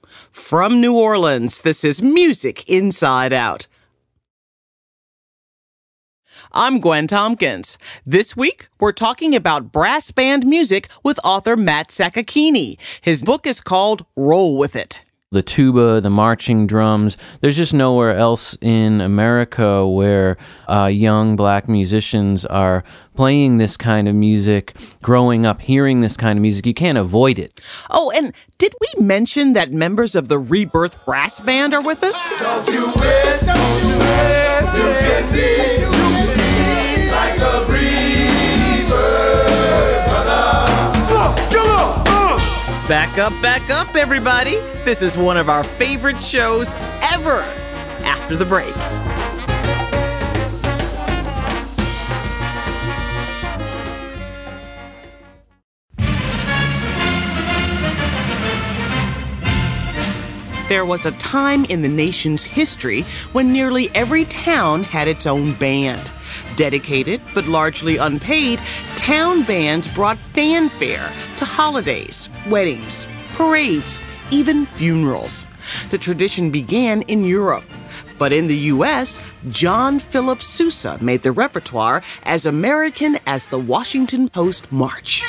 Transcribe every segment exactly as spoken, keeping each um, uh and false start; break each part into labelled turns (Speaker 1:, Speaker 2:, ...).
Speaker 1: From New Orleans, this is Music Inside Out. I'm Gwen Tompkins. This week, we're talking about brass band music with author Matt Sacchini. His book is called Roll With It.
Speaker 2: The tuba, the marching drums. There's just nowhere else in America where uh, young black musicians are playing this kind of music, growing up hearing this kind of music. You can't avoid it.
Speaker 1: Oh, and did we mention that members of the Rebirth Brass Band are with us?
Speaker 3: Don't you wait, don't you wait, you can be, you can be like a rebirth, brother. Come on, come on, come on.
Speaker 1: Back up, back up, everybody. This is one of our favorite shows ever. After the break. There was a time in the nation's history when nearly every town had its own band. Dedicated, but largely unpaid, town bands brought fanfare to holidays, weddings, parades, even funerals. The tradition began in Europe. But in the U S, John Philip Sousa made the repertoire as American as the Washington Post March.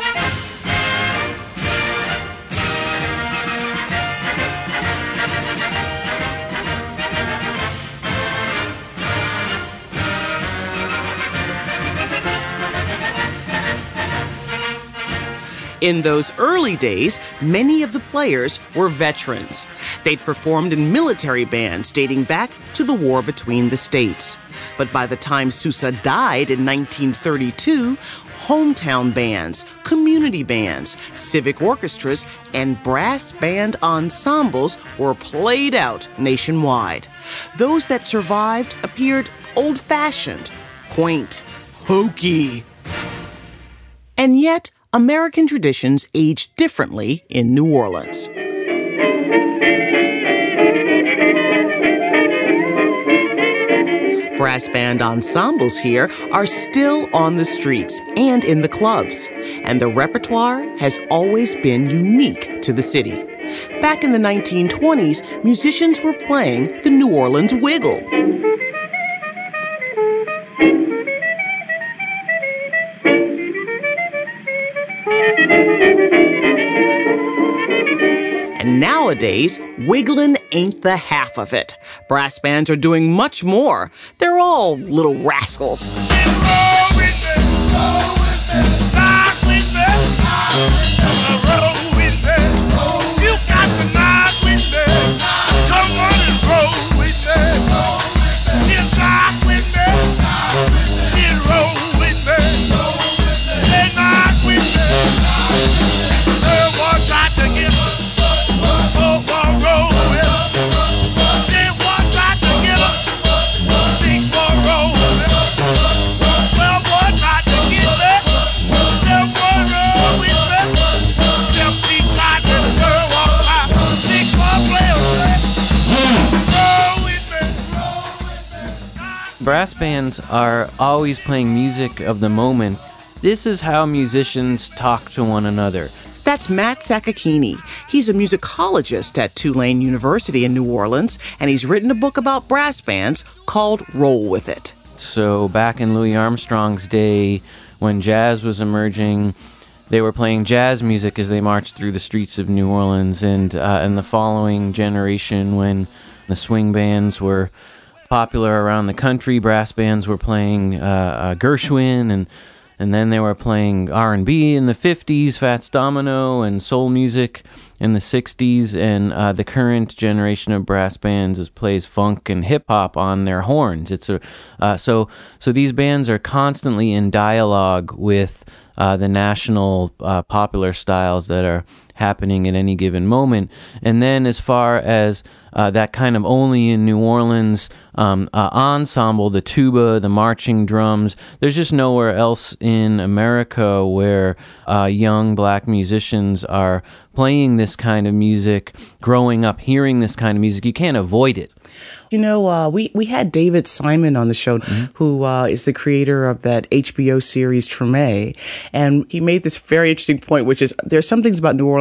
Speaker 1: In those early days, many of the players were veterans. They'd performed in military bands dating back to the war between the states. But by the time Sousa died in nineteen thirty-two, hometown bands, community bands, civic orchestras, and brass band ensembles were played out nationwide. Those that survived appeared old-fashioned, quaint, hokey. And yet, American traditions age differently in New Orleans. Brass band ensembles here are still on the streets and in the clubs, and the repertoire has always been unique to the city. Back in the nineteen twenties, musicians were playing the New Orleans Wiggle. And nowadays, wiggling ain't the half of it. Brass bands are doing much more. They're all little rascals.
Speaker 2: Brass bands are always playing music of the moment. This is how musicians talk to one another.
Speaker 1: That's Matt Sacchini. He's a musicologist at Tulane University in New Orleans, and he's written a book about brass bands called Roll With It.
Speaker 2: So back in Louis Armstrong's day, when jazz was emerging, they were playing jazz music as they marched through the streets of New Orleans. And uh, in the following generation, when the swing bands were popular around the country, brass bands were playing uh, uh, Gershwin, and and then they were playing R and B in the fifties, Fats Domino, and soul music in the sixties, and uh, the current generation of brass bands is plays funk and hip hop on their horns. It's a uh, so so these bands are constantly in dialogue with uh, the national uh, popular styles that are happening at any given moment. And then as far as uh, that kind of only in New Orleans um, uh, ensemble, the tuba, the marching drums, there's just nowhere else in America where uh, young black musicians are playing this kind of music, growing up hearing this kind of music. You can't avoid it.
Speaker 1: You know, uh, we, we had David Simon on the show, mm-hmm. who uh, is the creator of that H B O series Treme, and he made this very interesting point, which is there's some things about New Orleans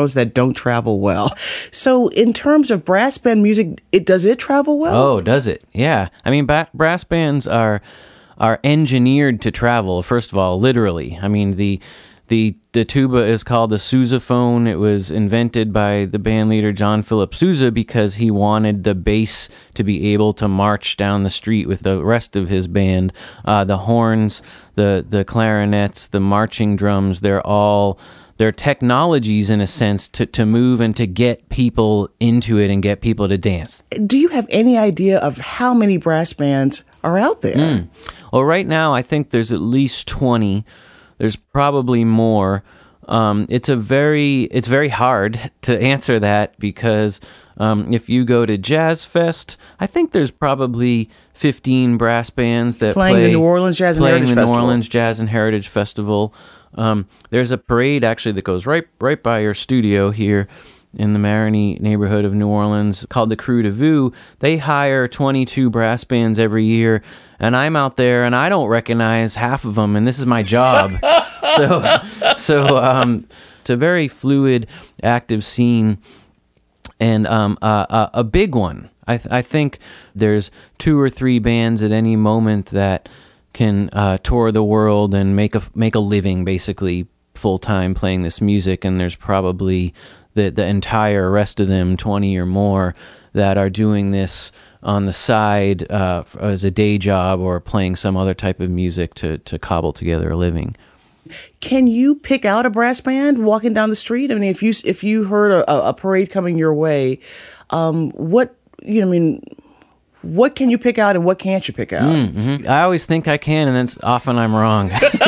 Speaker 1: Orleans that don't travel well. So in terms of brass band music, it does it travel well?
Speaker 2: Oh, does it? Yeah. I mean, ba- brass bands are are engineered to travel, first of all, literally. I mean, the the the tuba is called the sousaphone. It was invented by the band leader John Philip Sousa because he wanted the bass to be able to march down the street with the rest of his band. Uh, the horns, the the clarinets, the marching drums, they're all they're technologies in a sense to, to move and to get people into it and get people to dance.
Speaker 1: Do you have any idea of how many brass bands are out there?
Speaker 2: Mm. Well, right now I think there's at least twenty. There's probably more. Um, it's a very it's very hard to answer that because um, if you go to Jazz Fest, I think there's probably fifteen brass bands that
Speaker 1: playing
Speaker 2: play,
Speaker 1: the New Orleans Jazz and Heritage
Speaker 2: playing the
Speaker 1: Festival.
Speaker 2: New Orleans Jazz and Heritage Festival. Um, there's a parade actually that goes right right by your studio here in the Marigny neighborhood of New Orleans called the Crew de Vue. They hire twenty-two brass bands every year, and I'm out there and I don't recognize half of them, and this is my job. so so um, it's a very fluid, active scene, and um, uh, uh, a big one. I, th- I think there's two or three bands at any moment that can uh, tour the world and make a make a living, basically full time playing this music. And there's probably the the entire rest of them, twenty or more, that are doing this on the side uh, as a day job or playing some other type of music to to cobble together a living.
Speaker 1: Can you pick out a brass band walking down the street? I mean, if you if you heard a, a parade coming your way, um, what you know, I mean. What can you pick out and what can't you pick out?
Speaker 2: Mm-hmm. I always think I can, and then often I'm wrong.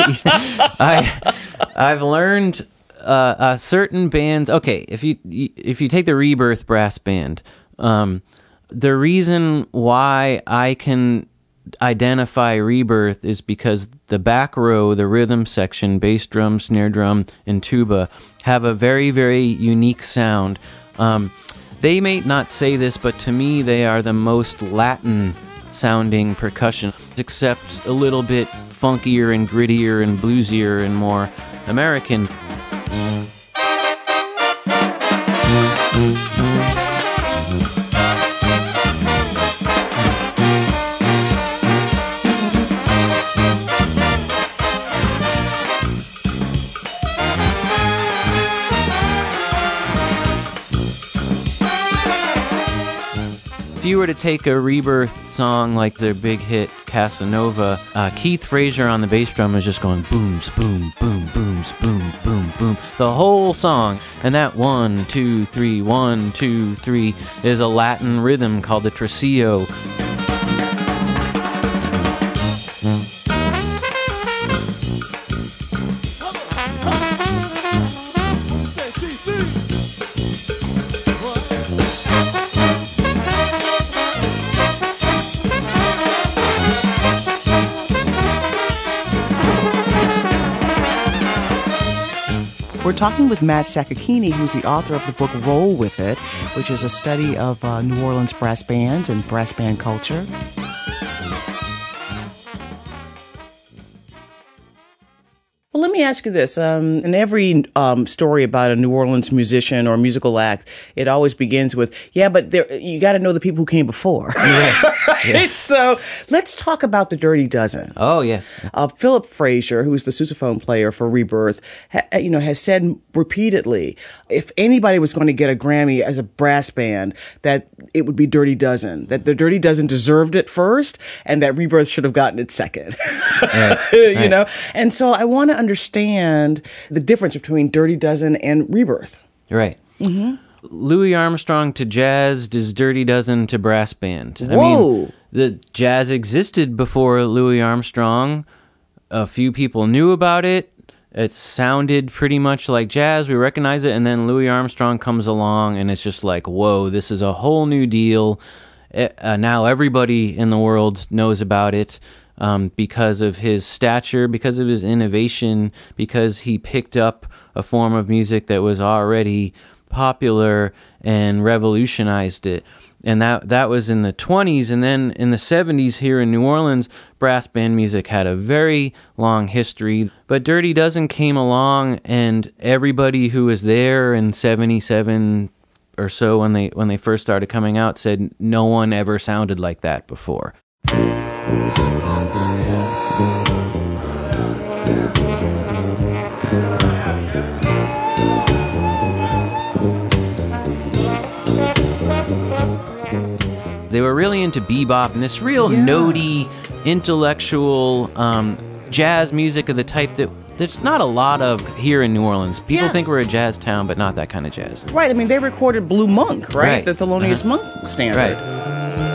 Speaker 2: I, I've learned uh, uh, certain bands. Okay, if you if you take the Rebirth brass band, um, the reason why I can identify Rebirth is because the back row, the rhythm section, bass drum, snare drum, and tuba have a very, very unique sound. Um, They may not say this, but to me, they are the most Latin-sounding percussion, except a little bit funkier and grittier and bluesier and more American. If you were to take a Rebirth song like their big hit Casanova, uh, Keith Frazier on the bass drum is just going booms, boom, boom, booms, boom, boom, boom, the whole song. And that one, two, three, one, two, three is a Latin rhythm called the tresillo.
Speaker 1: We're talking with Matt Sakakeeny, who's the author of the book Roll With It, which is a study of uh, New Orleans brass bands and brass band culture. Well, let me ask you this. Um, in every um, story about a New Orleans musician or musical act, it always begins with, yeah, but there, you got to know the people who came before.
Speaker 2: Right.
Speaker 1: Right?
Speaker 2: Yes.
Speaker 1: So let's talk about the Dirty Dozen.
Speaker 2: Oh, yes.
Speaker 1: Uh, Philip Frazier, who's the sousaphone player for Rebirth, ha- you know, has said repeatedly, if anybody was going to get a Grammy as a brass band, that it would be Dirty Dozen. That the Dirty Dozen deserved it first, and that Rebirth should have gotten it second.
Speaker 2: Right.
Speaker 1: you
Speaker 2: Right.
Speaker 1: know, and so I want to understand the difference between Dirty Dozen and Rebirth.
Speaker 2: Right. Mm-hmm. Louis Armstrong to jazz is Dirty Dozen to brass band. I
Speaker 1: Whoa.
Speaker 2: mean, the jazz existed before Louis Armstrong. A few people knew about it. It sounded pretty much like jazz. We recognize it. And then Louis Armstrong comes along and it's just like, whoa, this is a whole new deal. Uh, now everybody in the world knows about it. Um, because of his stature, because of his innovation, because he picked up a form of music that was already popular and revolutionized it. And that that was in the twenties. And then in the seventies here in New Orleans, brass band music had a very long history. But Dirty Dozen came along, and everybody who was there in seventy-seven or so when they when they first started coming out said no one ever sounded like that before. They were really into bebop and this real yeah. notey, intellectual um, jazz music of the type that there's not a lot of here in New Orleans. People yeah. think we're a jazz town, but not that kind of jazz.
Speaker 1: Right. I mean, they recorded Blue Monk, right?
Speaker 2: right.
Speaker 1: The Thelonious uh-huh. Monk standard.
Speaker 2: Right.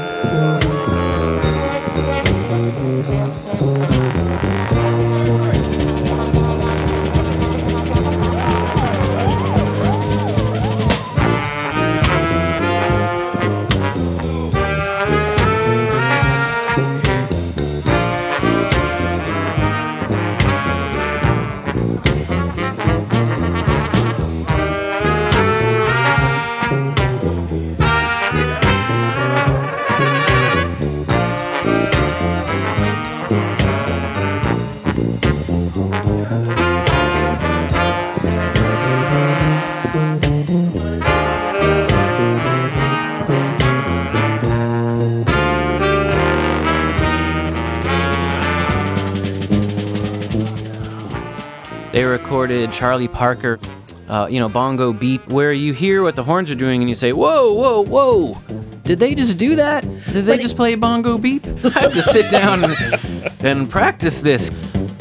Speaker 2: They recorded Charlie Parker, uh, you know, Bongo Beat, where you hear what the horns are doing and you say, whoa, whoa, whoa, did they just do that? Did they just play Bongo Beat? I have to sit down and, and practice this.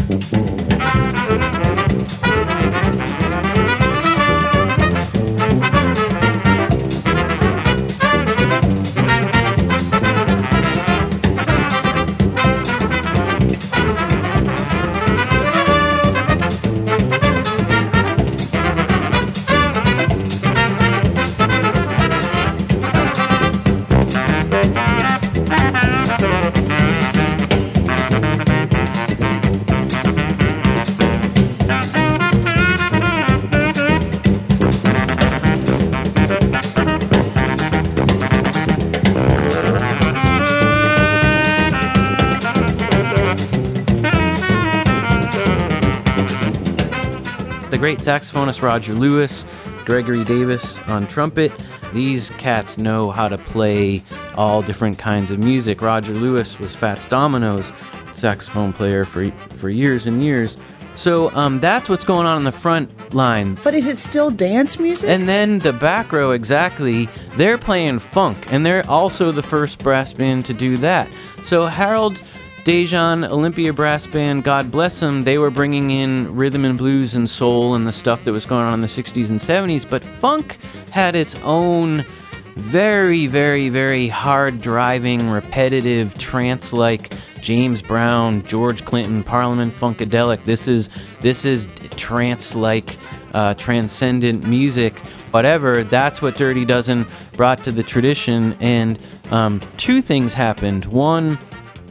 Speaker 2: The great saxophonist Roger Lewis, Gregory Davis on trumpet. These cats know how to play all different kinds of music. Roger Lewis was Fats Domino's saxophone player for for years and years. So um, that's what's going on in the front line.
Speaker 1: But is it still dance music?
Speaker 2: And then the back row, exactly, they're playing funk, and they're also the first brass band to do that. So Harold Dejan, Olympia Brass Band, God bless them, they were bringing in rhythm and blues and soul and the stuff that was going on in the sixties and seventies, but funk had its own very, very, very hard-driving, repetitive, trance-like James Brown, George Clinton, Parliament Funkadelic. This is this is trance-like, uh, transcendent music. Whatever, that's what Dirty Dozen brought to the tradition, and um, two things happened. One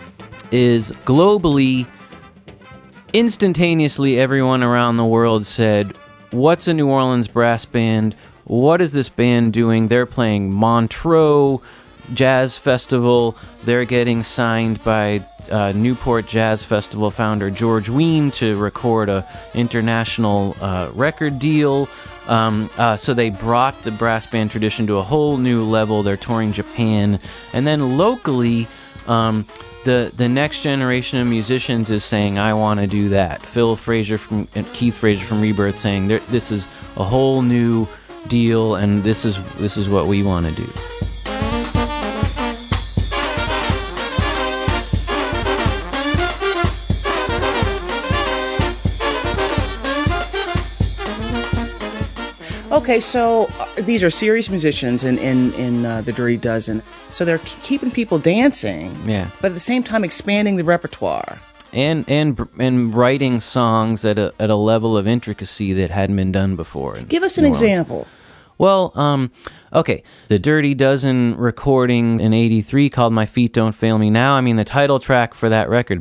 Speaker 2: is globally, instantaneously, everyone around the world said, what's a New Orleans brass band? What is this band doing? They're playing Montreux Jazz Festival. They're getting signed by uh, Newport Jazz Festival founder George Wein to record a international uh, record deal. Um, uh, so they brought the brass band tradition to a whole new level. They're touring Japan. And then locally, um, the the next generation of musicians is saying, I want to do that. Phil Fraser from and Keith Fraser from Rebirth saying, this is a whole new deal, and this is this is what we want to do.
Speaker 1: Okay, so uh, these are serious musicians in in, in uh, the Dirty Dozen. So they're k- keeping people dancing,
Speaker 2: yeah,
Speaker 1: but at the same time expanding the repertoire.
Speaker 2: And and and writing songs at a at a level of intricacy that hadn't been done before.
Speaker 1: Give us an example.
Speaker 2: Well, um, okay, the Dirty Dozen recording in eighty-three called My Feet Don't Fail Me Now. I mean, the title track for that record.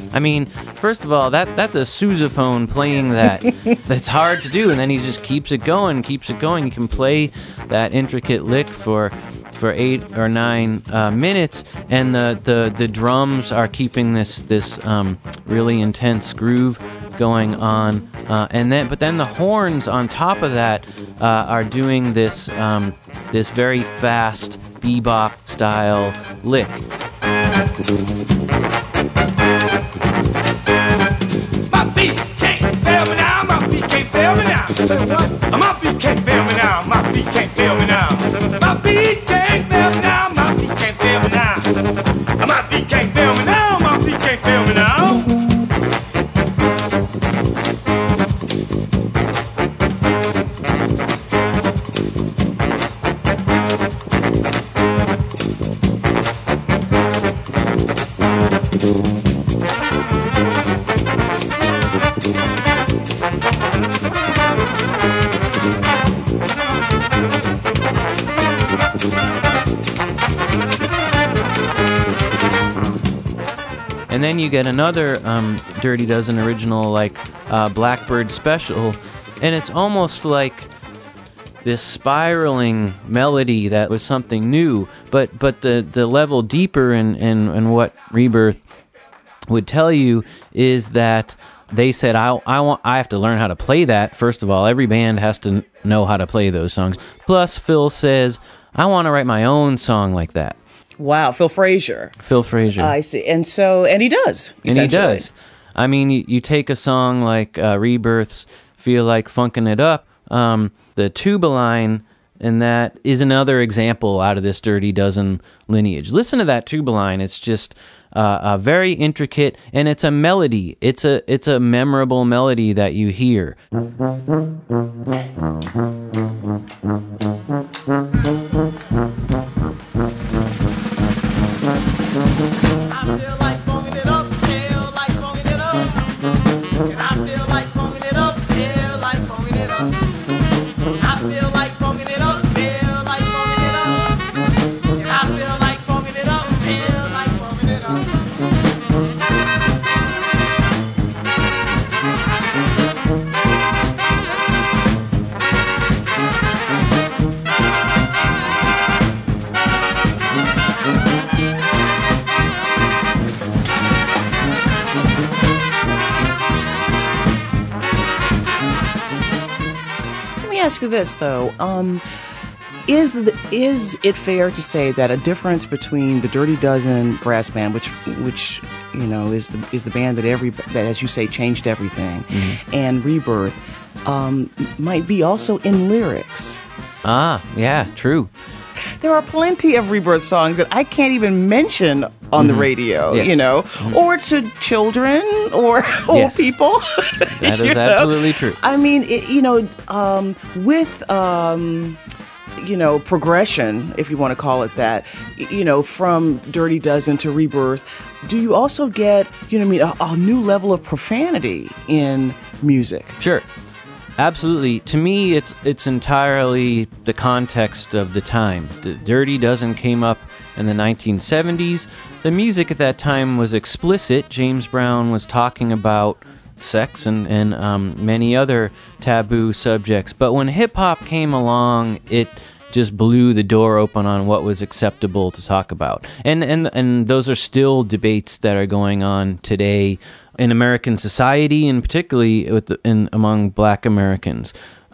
Speaker 2: I mean, first of all, that that's a sousaphone playing that. That's hard to do, and then he just keeps it going, keeps it going. He can play that intricate lick for for eight or nine uh, minutes, and the, the, the drums are keeping this this um, really intense groove going on, uh, and then but then the horns on top of that uh, are doing this um, this very fast bebop style lick.
Speaker 3: My feet can't fail me now. My feet can't fail me now. My feet can't fail me now. My feet can't fail me now. My feet can't fail me now. My feet can't fail me now. My feet can't fail me now. My feet can't fail me now.
Speaker 2: And then you get another um, Dirty Dozen original, like uh, Blackbird Special, and it's almost like this spiraling melody that was something new, but but the, the level deeper in, in, in what Rebirth would tell you is that they said, I, I, want, I have to learn how to play that. First of all, every band has to know how to play those songs. Plus, Phil says, I want to write my own song like that.
Speaker 1: Wow, Phil Frazier.
Speaker 2: Phil Frazier.
Speaker 1: I see. And so, and he does,
Speaker 2: And he does. I mean, you, you take a song like uh, Rebirth's Feel Like Funkin' It Up, um, the tuba line, and that is another example out of this Dirty Dozen lineage. Listen to that tuba line. It's just uh, uh, very intricate, and it's a melody. It's a, it's a memorable melody that you hear.
Speaker 1: Ask you this though, um, is the, is it fair to say that a difference between the Dirty Dozen brass band, which which you know is the is the band that every that as you say changed everything, mm-hmm. and Rebirth, um, might be also in lyrics?
Speaker 2: Ah, yeah, true.
Speaker 1: There are plenty of Rebirth songs that I can't even mention on mm-hmm. the radio,
Speaker 2: yes.
Speaker 1: you know, mm-hmm. or to children or old
Speaker 2: yes.
Speaker 1: people.
Speaker 2: That is absolutely know? true.
Speaker 1: I mean, it, you know, um, with, um, you know, progression, if you want to call it that, you know, from Dirty Dozen to Rebirth, do you also get, you know what I mean, a, a new level of profanity in music?
Speaker 2: Sure. Absolutely. To me, it's it's entirely the context of the time. The Dirty Dozen came up in the nineteen seventies. The music at that time was explicit. James Brown was talking about sex and, and um, many other taboo subjects. But when hip-hop came along, it just blew the door open on what was acceptable to talk about. And and and those are still debates that are going on today in American society, and particularly with the, in among Black Americans.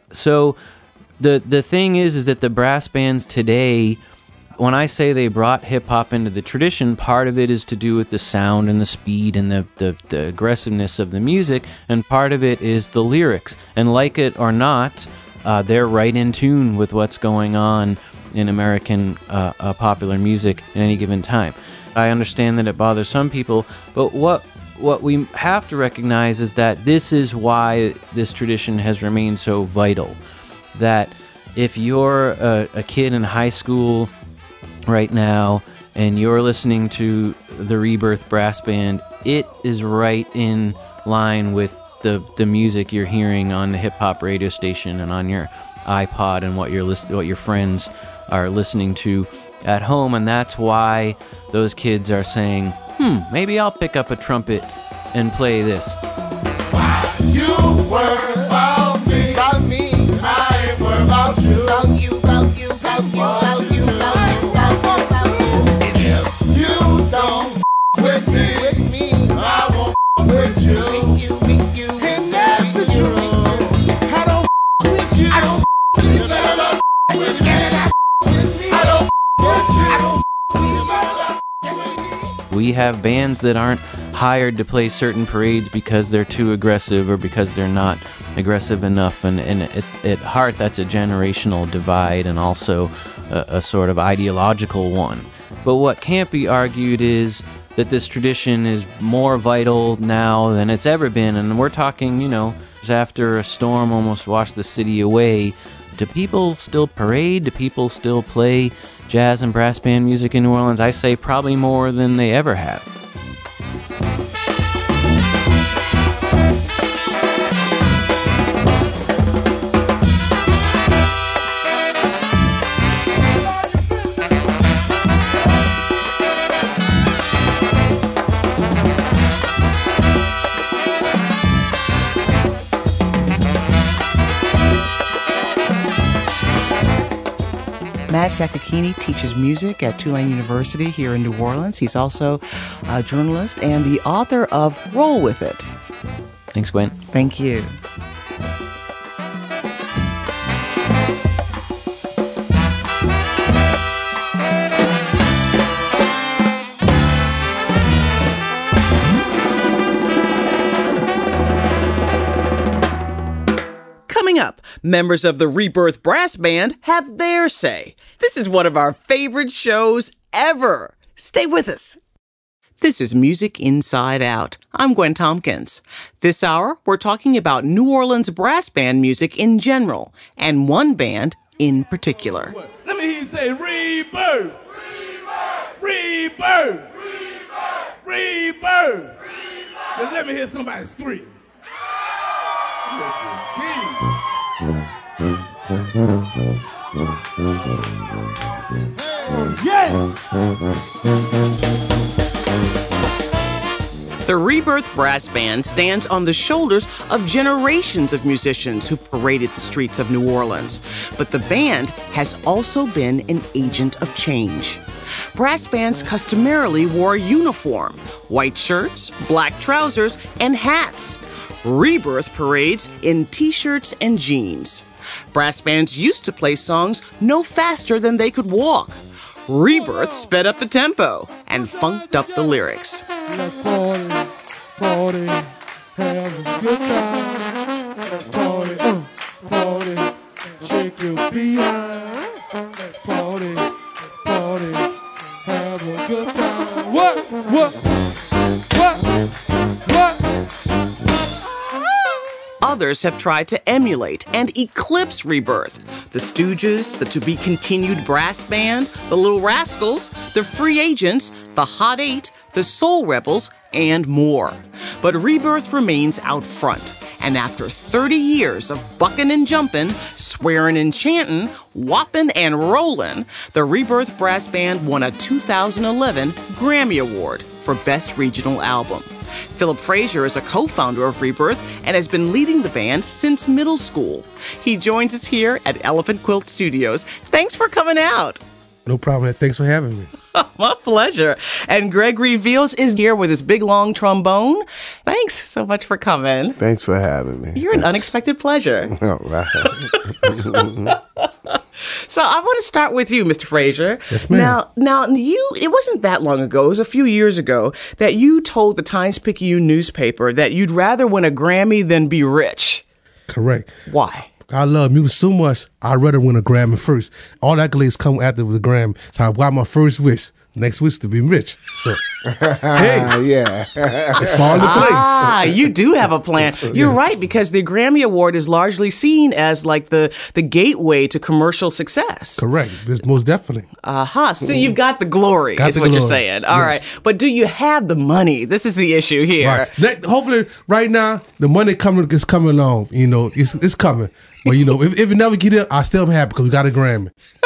Speaker 2: So the the thing is, is that the brass bands today, when I say they brought hip hop into the tradition, part of it is to do with the sound and the speed and the, the, the aggressiveness of the music, and part of it is the lyrics. And like it or not, uh, they're right in tune with what's going on in American uh, uh, popular music at any given time. I understand that it bothers some people, but what What we have to recognize is that this is why this tradition has remained so vital. That if you're a, a kid in high school right now and you're listening to the Rebirth Brass Band, it is right in line with the, the music you're hearing on the hip-hop radio station and on your iPod and what, you're list- what your friends are listening to at home. And that's why those kids are saying, hmm, maybe I'll pick up a trumpet and play this.
Speaker 4: You worry about me, about me. I ain't worried about you, about you, about you, about you, about you, about you, about you. If you don't with me, with me, I won't with you, with you, with you. And that's the truth. I don't with you. I don't with you. I don't with you. I don't with you. I don't with you.
Speaker 2: We have bands that aren't hired to play certain parades because they're too aggressive or because they're not aggressive enough, and, and at, at heart that's a generational divide and also a, a sort of ideological one. But what can't be argued is that this tradition is more vital now than it's ever been, and we're talking, you know, after a storm almost washed the city away. Do people still parade? Do people still play jazz and brass band music in New Orleans? I say probably more than they ever have.
Speaker 1: Matt Sakakini teaches music at Tulane University here in New Orleans. He's also a journalist and the author of Roll With It.
Speaker 2: Thanks, Gwen.
Speaker 1: Thank you. Coming up, members of the Rebirth Brass Band have their say. This is one of our favorite shows ever. Stay with us. This is Music Inside Out. I'm Gwen Tompkins. This hour, we're talking about New Orleans brass band music in general, and one band in particular.
Speaker 3: Let me hear you say Rebirth! Rebirth! Rebirth! Rebirth! Rebirth! Now let me hear somebody scream. Yeah!
Speaker 1: The Rebirth Brass Band stands on the shoulders of generations of musicians who paraded the streets of New Orleans. But the band has also been an agent of change. Brass bands customarily wore a uniform, white shirts, black trousers, and hats. Rebirth parades in t-shirts and jeans. Brass bands used to play songs no faster than they could walk. Rebirth sped up the tempo and funked up the lyrics.
Speaker 5: Let's party, party, have a good time. Party, uh, party, shake your behind. Let's party, party, have a good time. What, what, what, what?
Speaker 1: Others have tried to emulate and eclipse Rebirth. The Stooges, the to-be-continued brass band, the Little Rascals, the Free Agents, the Hot Eight, the Soul Rebels, and more. But Rebirth remains out front. And after thirty years of bucking and jumping, swearing and chanting, whopping and rolling, the Rebirth Brass Band won a two thousand eleven Grammy Award for Best Regional Album. Philip Frazier is a co-founder of Rebirth and has been leading the band since middle school. He joins us here at Elephant Quilt Studios. Thanks for coming out.
Speaker 6: No problem. Thanks for having me.
Speaker 1: My pleasure. And Gregory Veals is here with his big, long trombone. Thanks so much for coming.
Speaker 7: Thanks for having me.
Speaker 1: You're an unexpected pleasure.
Speaker 7: All right.
Speaker 1: So I want to start with you, Mister Frazier.
Speaker 6: Yes, ma'am.
Speaker 1: Now, now you, it wasn't that long ago, it was a few years ago, that you told the Times-Picayune newspaper that you'd rather win a Grammy than be rich.
Speaker 6: Correct.
Speaker 1: Why?
Speaker 6: I love music so much, I'd rather win a Grammy first. All accolades come after the Grammy. So I got my first wish. Next wish to be rich. So, hey,
Speaker 7: yeah.
Speaker 6: it's fall into place.
Speaker 1: Ah, you do have a plan. You're right, because the Grammy Award is largely seen as like the, the gateway to commercial success.
Speaker 6: Correct. There's most definitely.
Speaker 1: Aha, so you've got the glory,
Speaker 6: Got
Speaker 1: is
Speaker 6: the
Speaker 1: what you're
Speaker 6: glory.
Speaker 1: saying. All
Speaker 6: Yes.
Speaker 1: right. But do you have the money? This is the issue here.
Speaker 6: Right. That, hopefully, right now, the money coming is coming along. You know, it's it's coming. But, you know, if, if it never get it, I still be happy because we got a Grammy.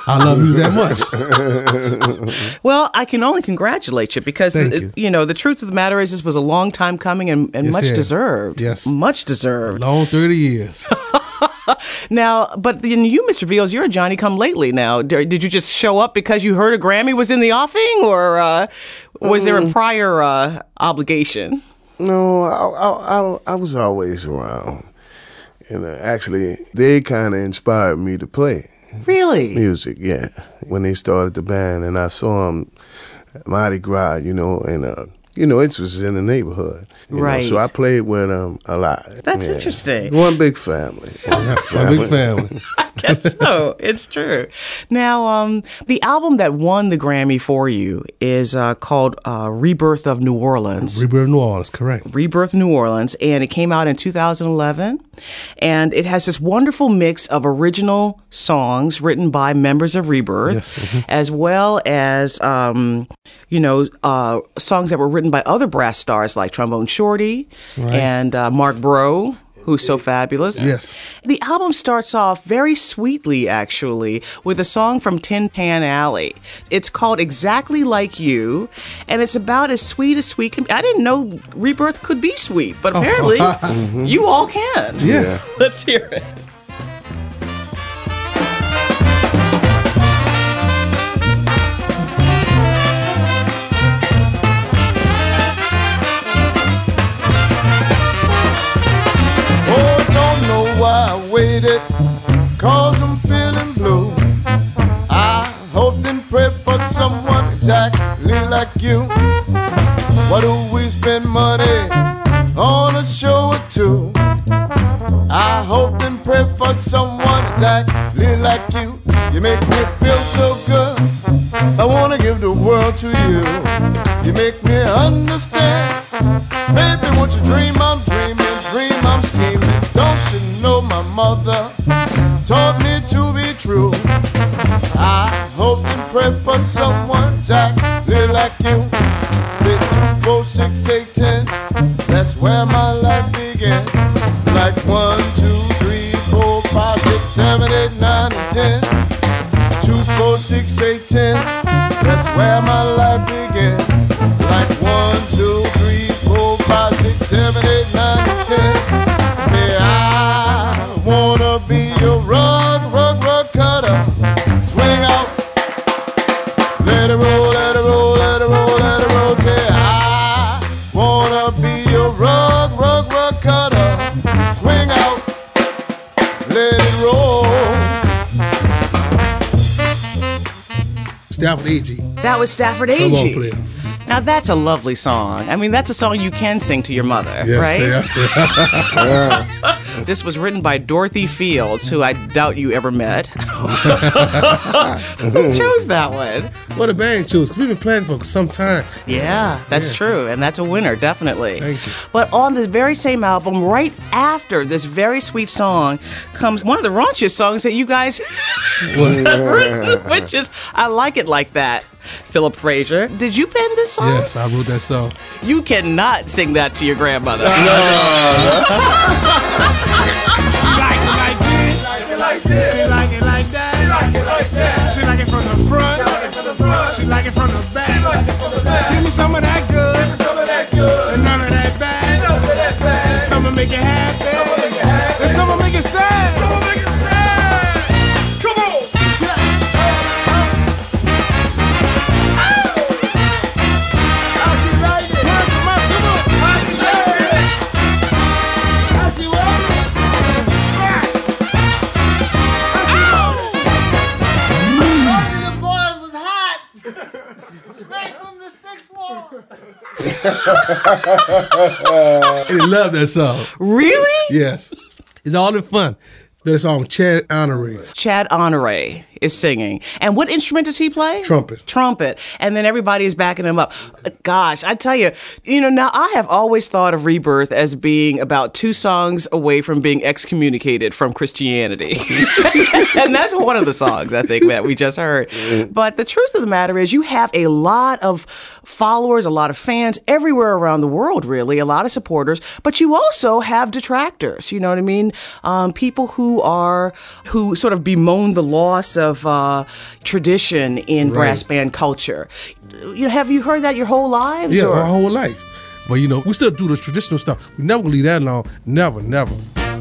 Speaker 6: I love music that much.
Speaker 1: Well, I can only congratulate you because,
Speaker 6: Thank
Speaker 1: uh,
Speaker 6: you.
Speaker 1: you know, the truth of the matter is this was a long time coming and, and
Speaker 6: Yes,
Speaker 1: much
Speaker 6: it is.
Speaker 1: deserved.
Speaker 6: Yes.
Speaker 1: Much deserved.
Speaker 6: Long thirty years.
Speaker 1: Now, but then you, Mister Veals, you're a Johnny come lately now. D- Did you just show up because you heard a Grammy was in the offing, or uh, was there a prior uh, obligation?
Speaker 7: No, I, I, I, I was always around. And uh, actually, they kind of inspired me to play
Speaker 1: Really?
Speaker 7: music, yeah. When they started the band, and I saw them at Mardi Gras, you know, and, uh, you know, it was in the neighborhood. you know,
Speaker 1: Right.
Speaker 7: so I played with them a lot.
Speaker 1: That's
Speaker 7: yeah.
Speaker 1: interesting.
Speaker 7: One big family.
Speaker 6: Yeah, a big family.
Speaker 1: Guess so. It's true. Now, um, the album that won the Grammy for you is uh, called uh, Rebirth of New Orleans.
Speaker 6: Rebirth New Orleans, correct.
Speaker 1: Rebirth New Orleans, and it came out in two thousand eleven, and it has this wonderful mix of original songs written by members of Rebirth,
Speaker 6: Yes, mhm.
Speaker 1: as well as um, you know uh, songs that were written by other brass stars like Trombone Shorty
Speaker 6: Right.
Speaker 1: and uh, Mark Bro, who's so fabulous.
Speaker 6: Yes.
Speaker 1: The album starts off very sweetly, actually, with a song from Tin Pan Alley. It's called Exactly Like You, and it's about as sweet as sweet can be. I didn't know Rebirth could be sweet, but apparently you all can.
Speaker 6: Yes.
Speaker 1: Let's hear it.
Speaker 4: Oh, don't know why I waited, cause I'm feeling blue. I hoped and prayed for someone exactly like you. Why do we spend money on a show or two? I hoped and prayed for someone exactly like you. You make me feel so good, I wanna give the world to you. You make me understand, baby, won't you dream I'm dreaming, dream I'm scheming. Don't you know my mother taught me to be true? I hope and pray for someone exactly like you. Say two, four, six, eight, ten, that's where my life began. Like one, two, three, four, five, six, seven, eight, nine, and ten. Two, four, six, eight, ten, that's where my life began. Like one, two, three, four, five, six, seven, eight, nine, and ten. Say I wanna be your rug, rug, rug cutter. Swing out, let it roll, let it roll, let it roll, let it roll. Say I wanna be your rug, rug, rug cutter. Swing out, let it roll.
Speaker 6: Stafford A G.
Speaker 1: That was Stafford
Speaker 6: Trombone
Speaker 1: Agee.
Speaker 6: player.
Speaker 1: Now that's a lovely song. I mean, that's a song you can sing to your mother,
Speaker 6: Yes,
Speaker 1: right?
Speaker 6: yeah.
Speaker 1: This was written by Dorothy Fields, who I doubt you ever met. Who chose that one?
Speaker 6: What a band chose. We've been playing for some time.
Speaker 1: Yeah, that's
Speaker 6: Yeah.
Speaker 1: true, and that's a winner, definitely.
Speaker 6: Thank you.
Speaker 1: But on this very same album, right after this very sweet song, comes one of the raunchiest songs that you guys written, which is I Like It Like That. Philip Frazier, did you pen this song?
Speaker 6: Yes, I wrote that song.
Speaker 1: You cannot sing that to your grandmother.
Speaker 3: She like it like this. She like it like this. She like it like that. She like it like that. She like it from the front. She like it from the front. She like it from the back. She like it from the back. Give me some of that good. Give me some of that good. And none of that bad. None of that bad. Some will make you happy. Some will make you happy. And some will make you sad. Some will make you sad. Come on. How she like it? How she like it? How she like it?
Speaker 4: The boy was hot. Straight from the sixth floor.
Speaker 6: And they love that song.
Speaker 1: Really?
Speaker 6: Yes. It's all in fun. The song Chad Honoré.
Speaker 1: Chad Honoré is singing. And what instrument does he play?
Speaker 6: Trumpet.
Speaker 1: Trumpet. And then everybody is backing him up. Gosh, I tell you, you know, now I have always thought of Rebirth as being about two songs away from being excommunicated from Christianity. And that's one of the songs, I think, that we just heard. But the truth of the matter is you have a lot of followers, a lot of fans everywhere around the world, really, a lot of supporters, but you also have detractors, you know what I mean? Um, people who who are who sort of bemoan the loss of uh, tradition in
Speaker 6: Right.
Speaker 1: brass band culture. You know, have you heard that your whole lives?
Speaker 6: Yeah,
Speaker 1: or?
Speaker 6: our whole life. But you know, we still do the traditional stuff. We never leave that alone. Never, never.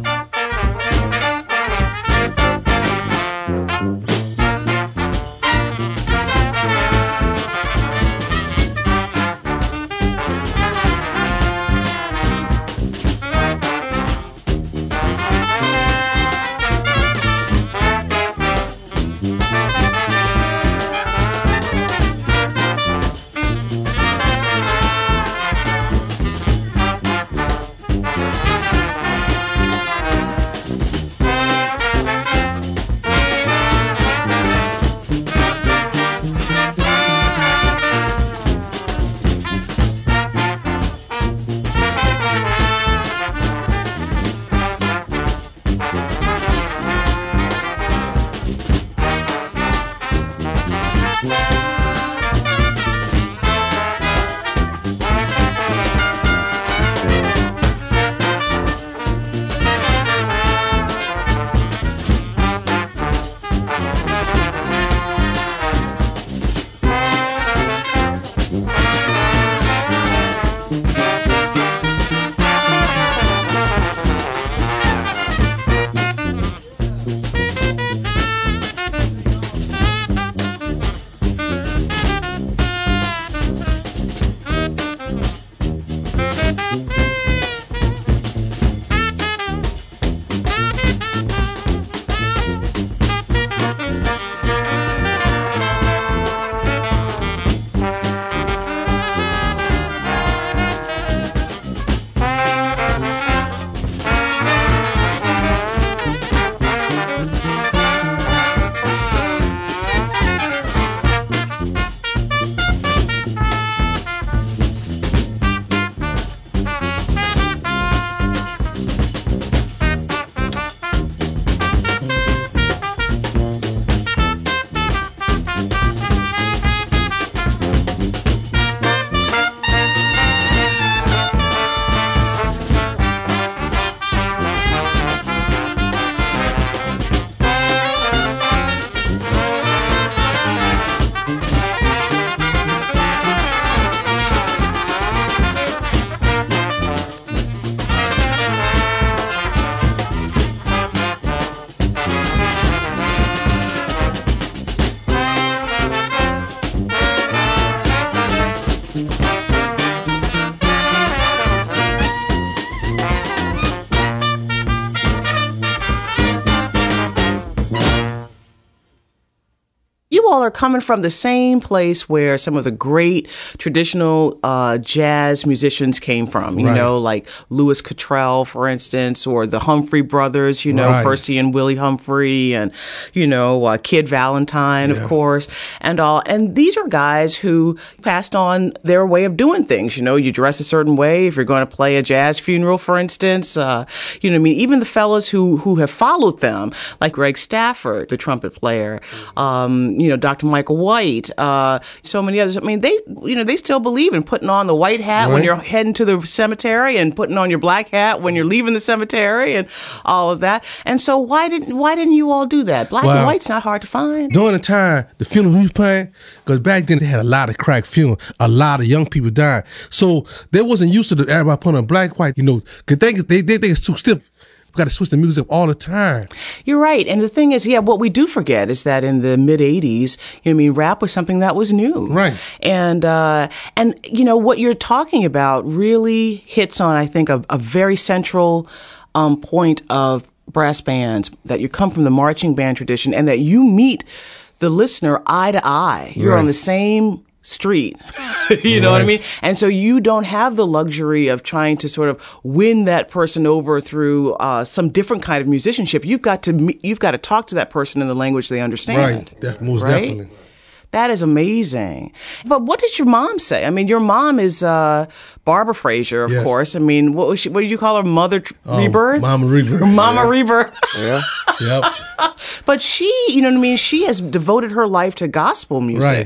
Speaker 1: You all are coming from the same place where some of the great traditional uh, jazz musicians came from, you
Speaker 6: Right.
Speaker 1: know, like Louis Cottrell, for instance, or the Humphrey brothers, you know,
Speaker 6: Right.
Speaker 1: Percy and Willie Humphrey, and, you know, uh, Kid Valentine, of
Speaker 6: Yeah.
Speaker 1: course, and all. And these are guys who passed on their way of doing things. You know, you dress a certain way if you're going to play a jazz funeral, for instance. Uh, you know what I mean? Even the fellas who, who have followed them, like Greg Stafford, the trumpet player, um, you know, Doctor Michael White, uh, so many others. I mean, they, you know, they still believe in putting on the white hat when
Speaker 6: Right.
Speaker 1: you're heading to the cemetery and putting on your black hat when you're leaving the cemetery and all of that. And so why didn't why didn't you all do that? Black and
Speaker 6: Well,
Speaker 1: white's not hard to find.
Speaker 6: During the time, the funeral we was playing, because back then they had a lot of crack funeral, a lot of young people dying. So they wasn't used to the, everybody putting on black, white, you know, because they, they, they think it's too stiff. We got to switch the music up all the time.
Speaker 1: You're right. And the thing is, yeah, what we do forget is that in the mid eighties, you know, I mean, rap was something that was new.
Speaker 6: Right.
Speaker 1: And, uh, and you know, what you're talking about really hits on, I think, a, a very central um, point of brass bands, that you come from the marching band tradition and that you meet the listener eye to eye. You're
Speaker 6: Right.
Speaker 1: on the same street. You know what I mean? And so you don't have the luxury of trying to sort of win that person over through uh, some different kind of musicianship. You've got to me- you've got to talk to that person in the language they understand.
Speaker 6: Right. Def- most
Speaker 1: Right?
Speaker 6: definitely.
Speaker 1: That is amazing. But what did your mom say? I mean, your mom is uh, Barbara Frazier, of
Speaker 6: Yes.
Speaker 1: course. I mean, what was she, what did you call her? Mother tr-
Speaker 6: Oh,
Speaker 1: Rebirth?
Speaker 6: Mama Rebirth.
Speaker 1: Mama Rebirth.
Speaker 7: Yeah.
Speaker 6: Yep.
Speaker 1: But she, you know what I mean? She has devoted her life to gospel music.
Speaker 6: Right.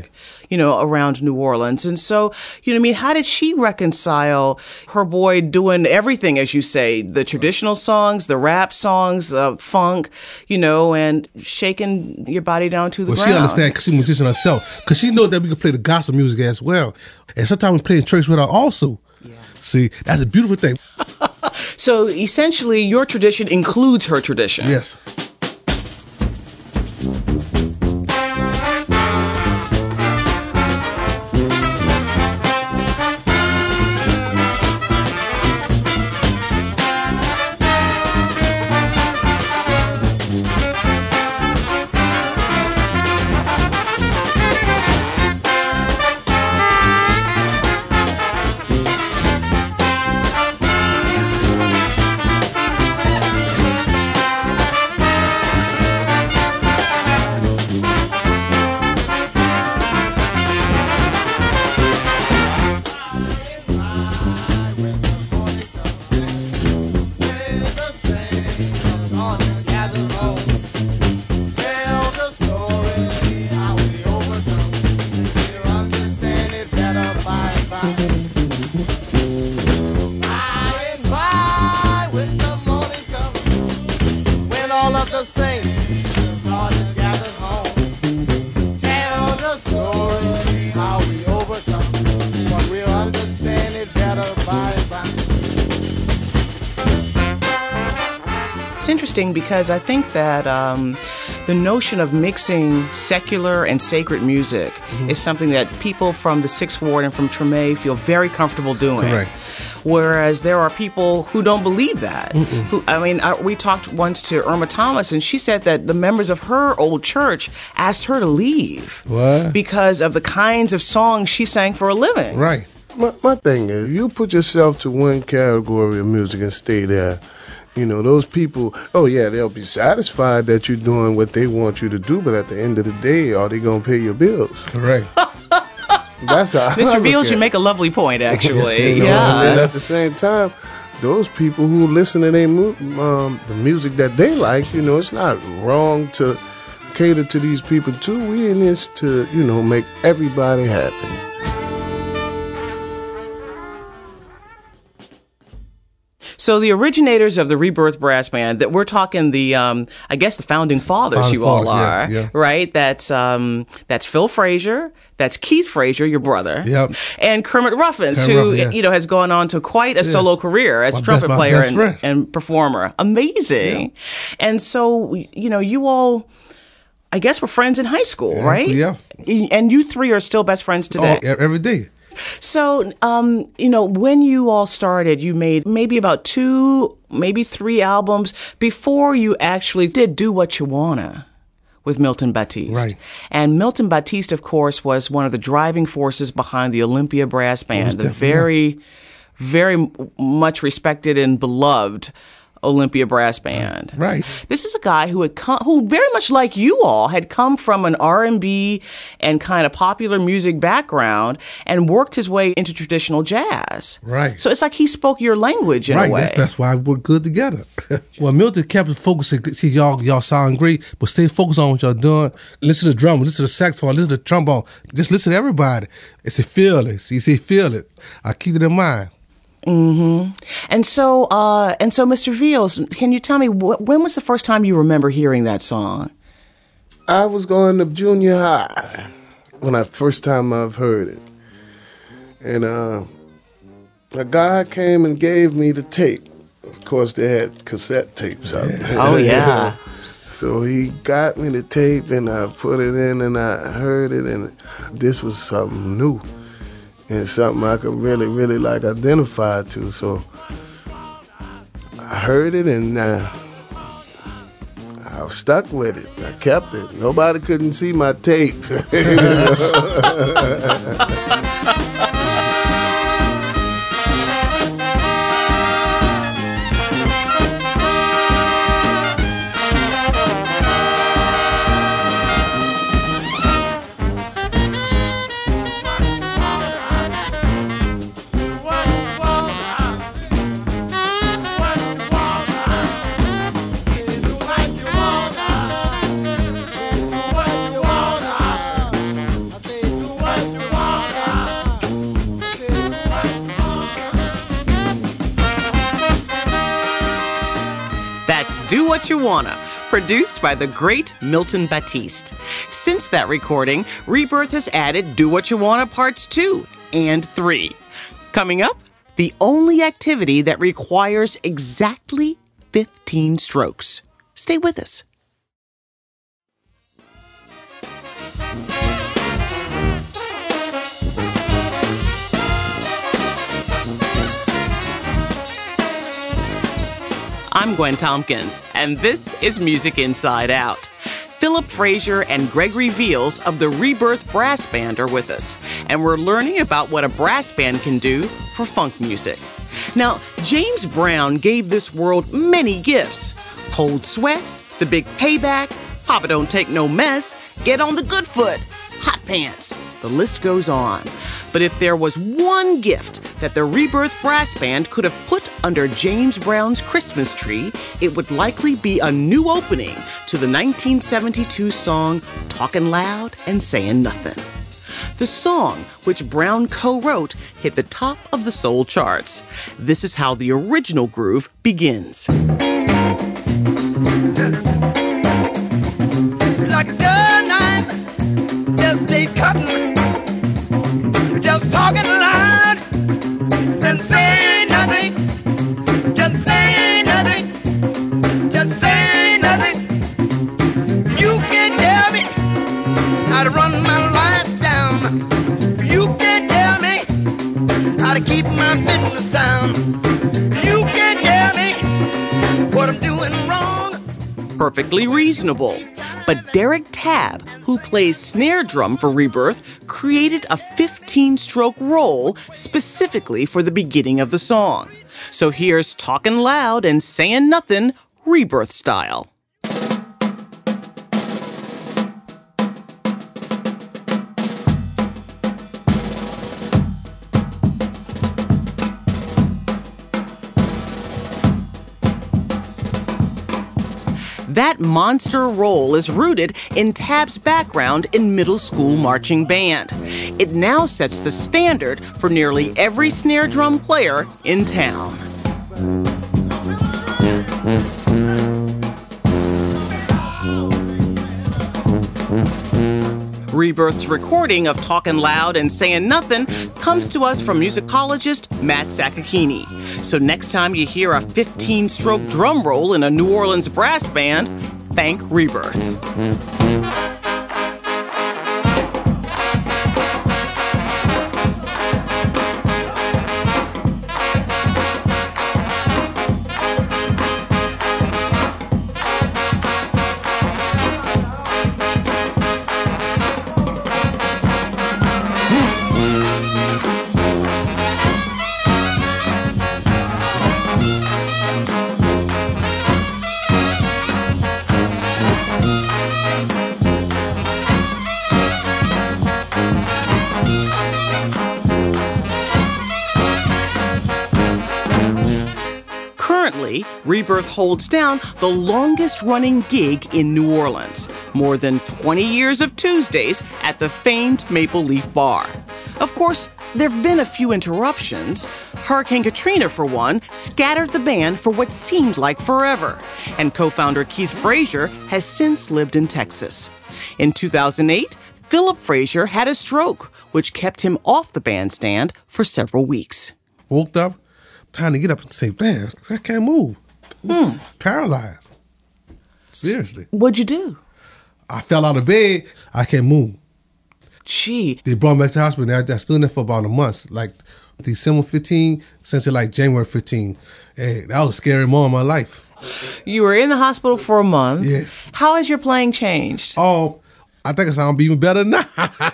Speaker 1: you know, around New Orleans. And so, you know what I mean, how did she reconcile her boy doing everything, as you say, the traditional songs, the rap songs, uh, funk, you know, and shaking your body down to the
Speaker 6: well,
Speaker 1: ground?
Speaker 6: Well, she understands because she's a musician herself. Because she knows that we can play the gospel music as well. And sometimes we play in church with her also. Yeah. See, that's a beautiful thing.
Speaker 1: So essentially, your tradition includes her tradition.
Speaker 6: Yes.
Speaker 1: Interesting because I think that um, the notion of mixing secular and sacred music mm-hmm. is something that people from the Sixth Ward and from Treme feel very comfortable doing.
Speaker 6: Correct.
Speaker 1: Whereas there are people who don't believe that. Mm-mm. Who, I mean, I, we talked once to Irma Thomas, and she said that the members of her old church asked her to leave
Speaker 6: what?
Speaker 1: because of the kinds of songs she sang for a living.
Speaker 6: Right.
Speaker 7: My, my thing is, you put yourself to one category of music and stay there. You know, those people, oh yeah, they'll be satisfied that you're doing what they want you to do, but at the end of the day, are they going to pay your bills?
Speaker 6: Correct.
Speaker 7: That's how
Speaker 1: Mister
Speaker 7: I
Speaker 1: Veals, you
Speaker 7: it.
Speaker 1: make a lovely point, actually.
Speaker 7: Yes, you know,
Speaker 1: yeah.
Speaker 7: And at the same time, those people who listen to they mu- um, the music that they like, you know, it's not wrong to cater to these people too. We in this to, you know, make everybody happy.
Speaker 1: So the originators of the Rebirth Brass Band, that we're talking the, um, I guess the founding fathers,
Speaker 6: Founding
Speaker 1: you all
Speaker 6: fathers,
Speaker 1: are,
Speaker 6: yeah, yeah.
Speaker 1: right? That's um, that's Phil Frazier, that's Keith Frazier, your brother,
Speaker 6: yep.
Speaker 1: and Kermit Ruffins,
Speaker 6: Kermit
Speaker 1: who
Speaker 6: Ruffin, yeah.
Speaker 1: you know has gone on to quite a yeah. solo career as
Speaker 6: my
Speaker 1: a trumpet
Speaker 6: best, my
Speaker 1: player
Speaker 6: best
Speaker 1: and,
Speaker 6: friend.
Speaker 1: and performer. Amazing, yeah. And so you know you all. I guess we're friends in high school,
Speaker 6: yeah,
Speaker 1: right?
Speaker 6: Yeah.
Speaker 1: And you three are still best friends today.
Speaker 6: Oh, every day.
Speaker 1: So, um, you know, when you all started, you made maybe about two, maybe three albums before you actually did Do What You Wanna with Milton Batiste.
Speaker 6: Right.
Speaker 1: And Milton Batiste, of course, was one of the driving forces behind the Olympia Brass Band, the very, very much respected and beloved Olympia Brass Band.
Speaker 6: Right.
Speaker 1: This is a guy who had come, who very much like you all had come from an R and B and kind of popular music background and worked his way into traditional jazz.
Speaker 6: Right.
Speaker 1: So it's like he spoke your language in
Speaker 6: right.
Speaker 1: a way.
Speaker 6: That's, that's why we're good together. Well, Milton kept the focus. See, y'all, y'all sound great, but stay focused on what y'all doing. Listen to the drum, listen to the saxophone, listen to the trombone. Just listen to everybody. It's a feel it. See, see, feel it. I keep it in mind.
Speaker 1: Mm-hmm. And so, uh, and so, Mister Veals, can you tell me wh- when was the first time you remember hearing that song?
Speaker 7: I was going to junior high when I first time I've heard it, and uh, a guy came and gave me the tape. Of course, they had cassette tapes out there.
Speaker 1: Oh yeah.
Speaker 7: So he got me the tape, and I put it in, and I heard it, and this was something new. And something I could really, really like identify to. So I heard it and uh, I was stuck with it. I kept it. Nobody couldn't see my tape.
Speaker 1: That's Do What You Wanna, produced by the great Milton Batiste. Since that recording, Rebirth has added Do What You Wanna Parts two and three. Coming up, the only activity that requires exactly fifteen strokes. Stay with us. I'm Gwen Tompkins, and this is Music Inside Out. Philip Frazier and Gregory Veals of the Rebirth Brass Band are with us, and we're learning about what a brass band can do for funk music. Now, James Brown gave this world many gifts. Cold Sweat, The Big Payback, Papa Don't Take No Mess, Get on the Good Foot, Hot Pants. The list goes on. But if there was one gift that the Rebirth Brass Band could have put under James Brown's Christmas tree, it would likely be a new opening to the nineteen seventy-two song Talkin' Loud and Sayin' Nothin'. The song, which Brown co-wrote, hit the top of the soul charts. This is how the original groove begins.
Speaker 3: Like a dull knife, just ain't cutting. Just talking loud and saying nothing. Just saying nothing. Just saying nothing. You can't tell me how to run my life down. You can't tell me how to keep my business sound. You can't tell me what I'm doing wrong.
Speaker 1: Perfectly reasonable. But Derek Tabb, who plays snare drum for Rebirth, created a fifteen-stroke roll specifically for the beginning of the song. So here's Talkin' Loud and Sayin' Nothin', Rebirth style. That monster roll is rooted in Tabb's background in middle school marching band. It now sets the standard for nearly every snare drum player in town. Rebirth's recording of Talkin' Loud and Sayin' Nothin' comes to us from musicologist Matt Sakakini. So next time you hear a fifteen-stroke drum roll in a New Orleans brass band, thank Rebirth. Currently, Rebirth holds down the longest-running gig in New Orleans, more than twenty years of Tuesdays at the famed Maple Leaf Bar. Of course, there have been a few interruptions. Hurricane Katrina, for one, scattered the band for what seemed like forever, and co-founder Keith Frazier has since lived in Texas. In two thousand eight, Philip Frazier had a stroke, which kept him off the bandstand for several weeks.
Speaker 6: Woke up, time to get up and say, damn, I can't move.
Speaker 1: Hmm.
Speaker 6: Paralyzed. Seriously.
Speaker 1: What'd you do?
Speaker 6: I fell out of bed. I can't move.
Speaker 1: Gee.
Speaker 6: They brought me back to the hospital. I, I stood in there for about a month, like December fifteenth, since like January fifteenth. Hey, that was a scary moment in my life.
Speaker 1: You were in the hospital for a month.
Speaker 6: Yeah.
Speaker 1: How has your playing changed?
Speaker 6: Oh, I think it sounds even better now.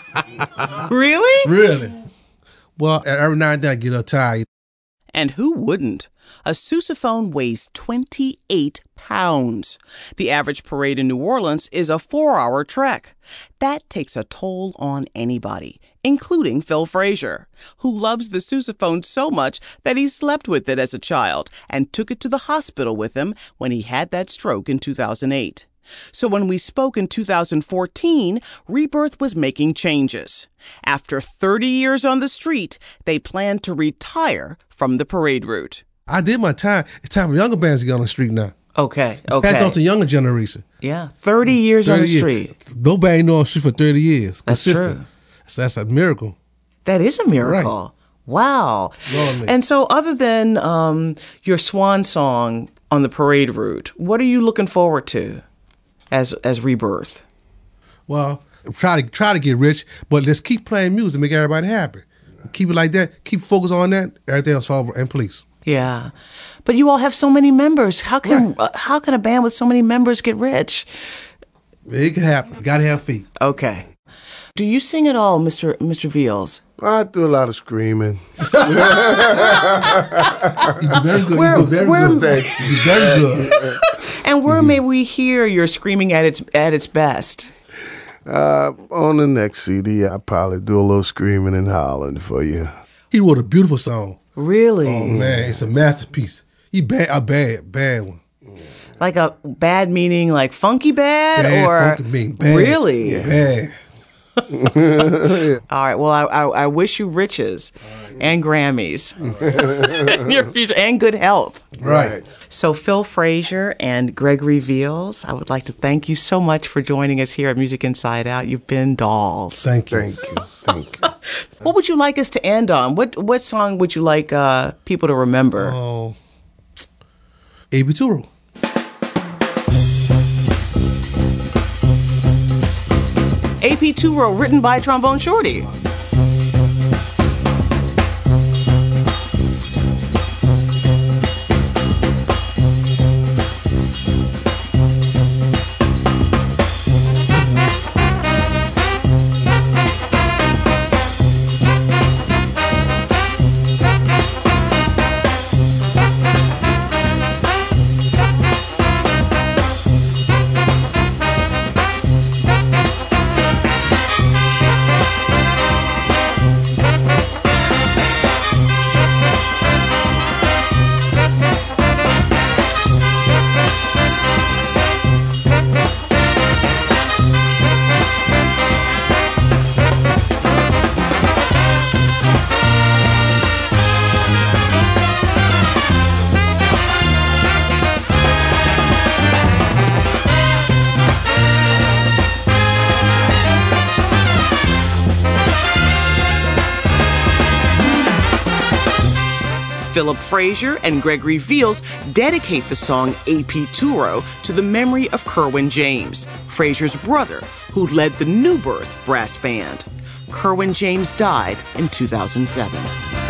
Speaker 1: Really?
Speaker 6: Really. Well, every now and then I get a little tired.
Speaker 1: And who wouldn't? A sousaphone weighs twenty-eight pounds. The average parade in New Orleans is a four-hour trek. That takes a toll on anybody, including Phil Frazier, who loves the sousaphone so much that he slept with it as a child and took it to the hospital with him when he had that stroke in two thousand eight. So when we spoke in two thousand fourteen, Rebirth was making changes. After thirty years on the street, they planned to retire from the parade route.
Speaker 6: I did my time. It's time for younger bands to get on the street now.
Speaker 1: Okay, okay.
Speaker 6: Passed on to younger generation.
Speaker 1: Yeah, thirty years on the street.
Speaker 6: Nobody know on the street for thirty years.
Speaker 1: That's
Speaker 6: consistent.
Speaker 1: true.
Speaker 6: So that's a miracle.
Speaker 1: That is a miracle. Wow.
Speaker 6: Lord, man.
Speaker 1: And so other than um, your swan song on the parade route, what are you looking forward to as as Rebirth?
Speaker 6: Well, try to try to get rich, but let's keep playing music, make everybody happy. Keep it like that. Keep focus on that. Everything else fall in place.
Speaker 1: Yeah. But you all have so many members. How can
Speaker 6: Right.
Speaker 1: uh, how can a band with so many members get rich?
Speaker 6: It can happen. You gotta have faith.
Speaker 1: Okay. Do you sing at all, Mister Mister Veals?
Speaker 7: I do a lot of screaming.
Speaker 6: You do very good.
Speaker 1: Where-
Speaker 6: you do very
Speaker 1: where-
Speaker 6: good. You do very good.
Speaker 1: And where may we hear your screaming at its at its best?
Speaker 7: Uh, on the next C D, I'll probably do a little screaming and howling for you.
Speaker 6: He wrote a beautiful song.
Speaker 1: Really?
Speaker 6: Oh man, it's a masterpiece. He bad, a bad, bad one.
Speaker 1: Like a bad meaning, like funky bad,
Speaker 6: Bad,
Speaker 1: or
Speaker 6: funky mean, bad.
Speaker 1: really?
Speaker 6: Bad.
Speaker 1: All right. Well, I, I I wish you riches and Grammys, in your future, and good health.
Speaker 6: Right.
Speaker 1: So Phil Frazier and Gregory Veals, I would like to thank you so much for joining us here at Music Inside Out. You've been dolls.
Speaker 6: Thank you.
Speaker 7: Thank you. Thank you.
Speaker 1: What would you like us to end on? What what song would you like uh, people to remember?
Speaker 6: Oh, A B Turo.
Speaker 1: A P Turo, written by Trombone Shorty. Philip Frazier and Gregory Veals dedicate the song A P Turo to the memory of Kerwin James, Frazier's brother, who led the New Birth brass band. Kerwin James died in two thousand seven.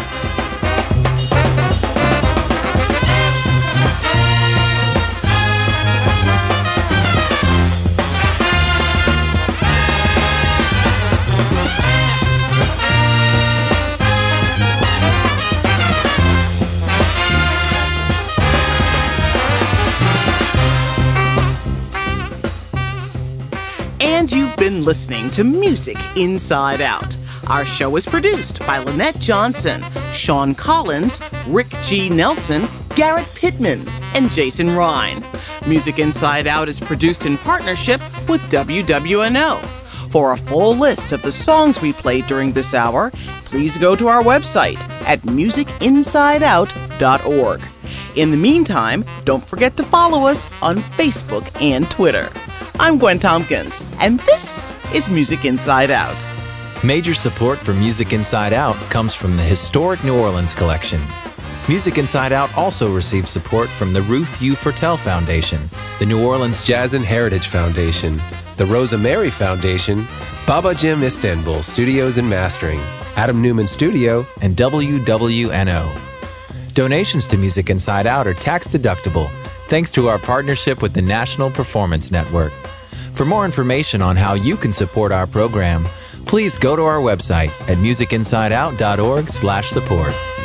Speaker 1: And you've been listening to Music Inside Out. Our show is produced by Lynette Johnson, Sean Collins, Rick G. Nelson, Garrett Pittman, and Jason Ryan. Music Inside Out is produced in partnership with W W N O. For a full list of the songs we played during this hour, please go to our website at music inside out dot org. In the meantime, don't forget to follow us on Facebook and Twitter. I'm Gwen Tompkins, and this is Music Inside Out.
Speaker 8: Major support for Music Inside Out comes from the Historic New Orleans Collection. Music Inside Out also receives support from the Ruth U. Fertel Foundation,
Speaker 9: the New Orleans Jazz and Heritage Foundation, the Rosa Mary Foundation, Baba Jim Istanbul Studios and Mastering, Adam Newman Studio,
Speaker 8: and W W N O. Donations to Music Inside Out are tax deductible, thanks to our partnership with the National Performance Network. For more information on how you can support our program, please go to our website at music inside out dot org slash support.